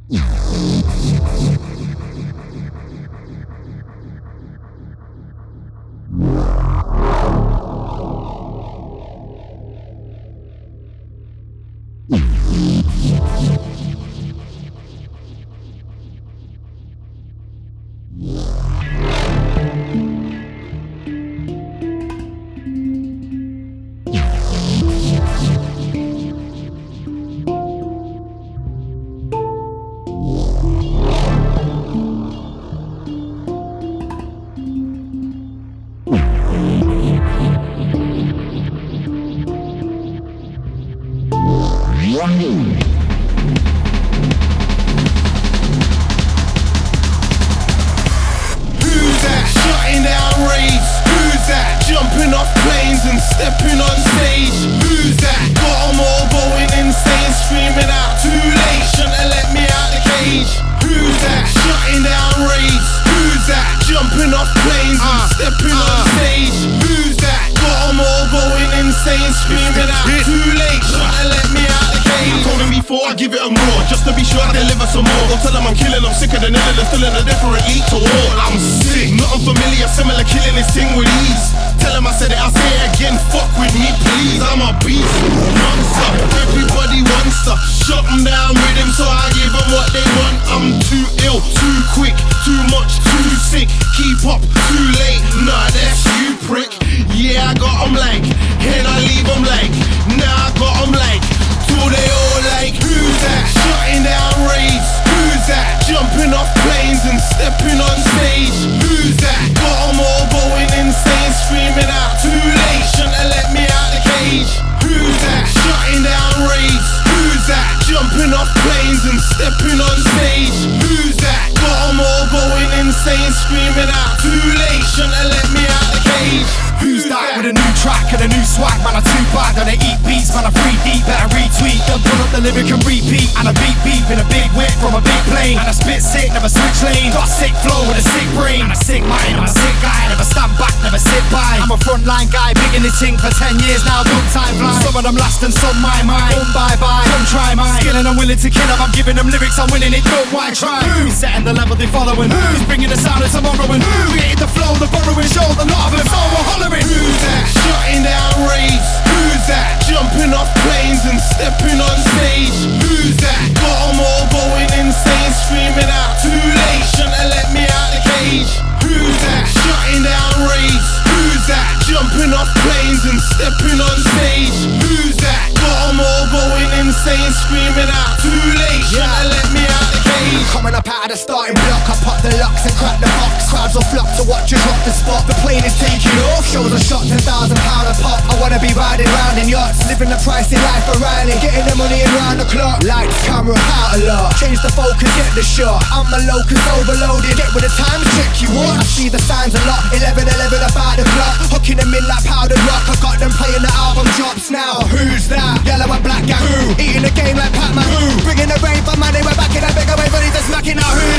I give it a more, just to be sure I deliver some more. Go tell them I'm killing, I'm sicker than ever, still in a different league to war. I'm sick, not unfamiliar, similar, killing this thing with ease. Tell them I said it, I'll say it again, fuck with me please. I'm a beast, monster, everybody wants to shut them down with him, so I give them what they want. I'm too ill, too quick, too much, too sick. Keep up, too late, nah that's you prick. Yeah I got them like, and I leave them like, nah I got them like, till they all like, who's that? Shutting down raves, who's that? Jumping off planes and stepping on stage, who's that? Got them all going insane, screaming out, too late, shouldn't have let me out the cage. Who's that? Shutting down raves, who's that? Jumping off planes and stepping on stage, who's that? Got them all going insane, screaming out, too late, shouldn't have let me out the cage. Who's that with a new track and a new swag? Man, I'm too bad, gonna eat beats, man, I'm 3D, better retweet. Then pull up the lyric and repeat, and I beep in a big whip from a big plane. And I spit sick, never switch lane. Got a sick flow with a sick brain, and a sick mind, I'm a sick guy. Never stand back, never sit by. I'm a frontline guy, big in this thing for 10 years now, don't time fly. Some of them last and some my mind. Don't bye-bye, don't try mine. Skillin', I'm willing to kill them, I'm giving them lyrics, I'm winning it, don't why try. Who's setting the level they following? Who's bringing the sound of tomorrow? And who created the flow, the borrowing show, the lot of them, so we're hollering. Who's that? Shutting down raves, who's that? Jumping off planes and stepping on stage, who's that? Got them all going insane, screaming out, too late, shouldn't have let me out the cage. Who's that? Shutting down raves, who's that? Jumping off planes and stepping on stage, who's that? Got them all going insane, screaming out, too late, shouldn't have let me out the cage. Coming up out of the starting block, I pop the locks and crack the box. Crowds will flock to watch you drop the spot. The plane is taking off, shows a shot, £10,000 a pop. I wanna be riding round in yachts, living the pricey life of Riley, getting the money in round the clock. Lights, camera, out a lot, change the focus, get the shot. I'm a locus overloaded, get with the time, check you what. I see the signs a lot, 11 about the clock, hooking them in like powdered rock. I got them playing the album drops now. Who's that? Yellow and black gang. Who? Eating the game like Pac-Man. Who? Bringing the rain for money, we're back in that bigger way, ready to smack it now. Who?